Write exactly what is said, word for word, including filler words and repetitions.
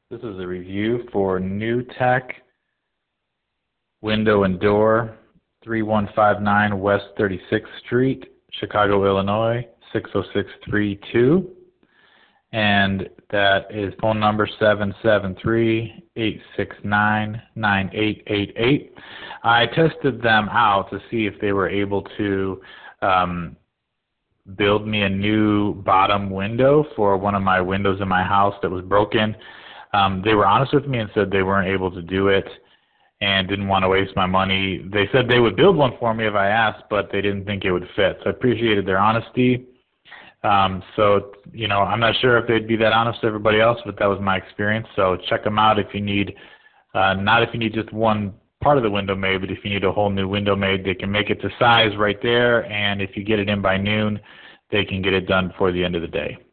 This is a review for New Tech Window and Door, three one five nine West thirty-sixth Street, Chicago, Illinois, six oh six three two. And that is phone number seven seven three, eight six nine, nine eight eight eight. I tested them out to see if they were able to um, build me a new bottom window for one of my windows in my house that was broken. Um, they were honest with me and said they weren't able to do it and didn't want to waste my money. They said they would build one for me if I asked, but they didn't think it would fit. So I appreciated their honesty. Um, so, you know, I'm not sure if they'd be that honest to everybody else, but that was my experience. So check them out if you need, uh, not if you need just one part of the window made, but if you need a whole new window made, they can make it to size right there. And if you get it in by noon, they can get it done before the end of the day.